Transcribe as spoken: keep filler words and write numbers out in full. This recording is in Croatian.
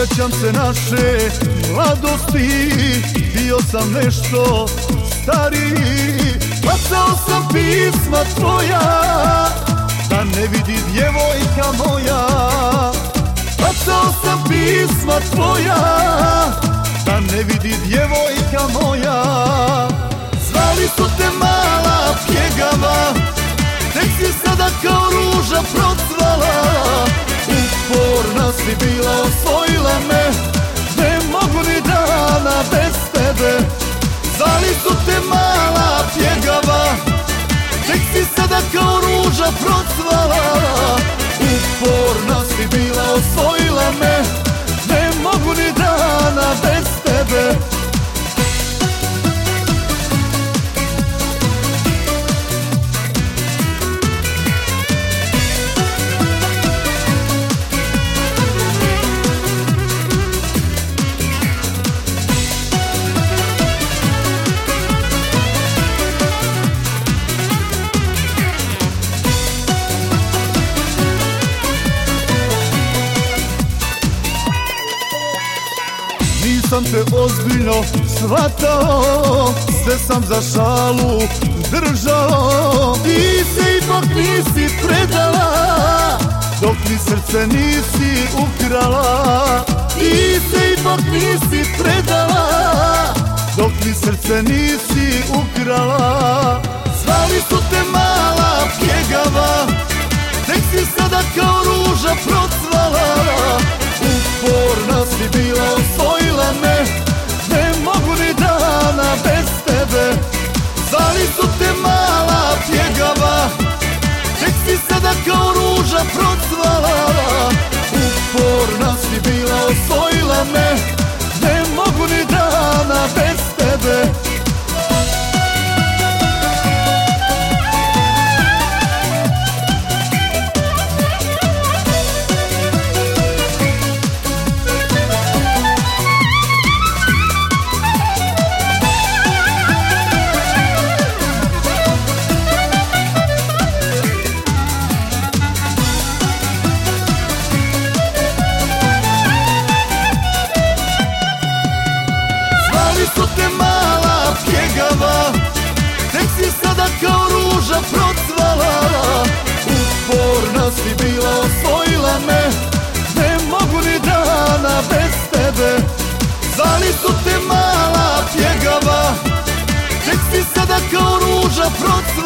Sjećam se naše mladosti, bio sam nešto stariji. Bacao sam pisma tvoja, da ne vidi djevojka moja. Bacao sam pisma tvoja, da ne vidi djevojka moja. Zvali su te mala pjegava, tek si sada kao ruža procvala. Uporna si bila, osvojila me, ne mogu ni dana bez tebe. Zvali su te mala pjegava, tek si sada kao ruža procvala. Uporna si bila, osvojila me, ne mogu ni dana bez tebe. Nisam te ozbiljno shvatao, sve sam za šalu držao. Ti se ipak nisi predala, dok mi srce nisi ukrala. Ti se ipak nisi predala, dok mi srce nisi ukrala. Zvali su te mala pjegava, tek si sada kao ruža procvala. Uporna si bila, osvojila me, ne mogu ni dana bez tebe. Zvali su te mala pjegava, tek si sada kao ruža procvala. Uporna si bila, osvojila me, ne mogu ni dana bez tebe. Su te mala pjegava, tek si sada kao ruža procvala. Uporna si bila, osvojila me, ne mogu ni dana bez tebe. Zvali su te mala pjegava, tek si sada kao ruža procvala.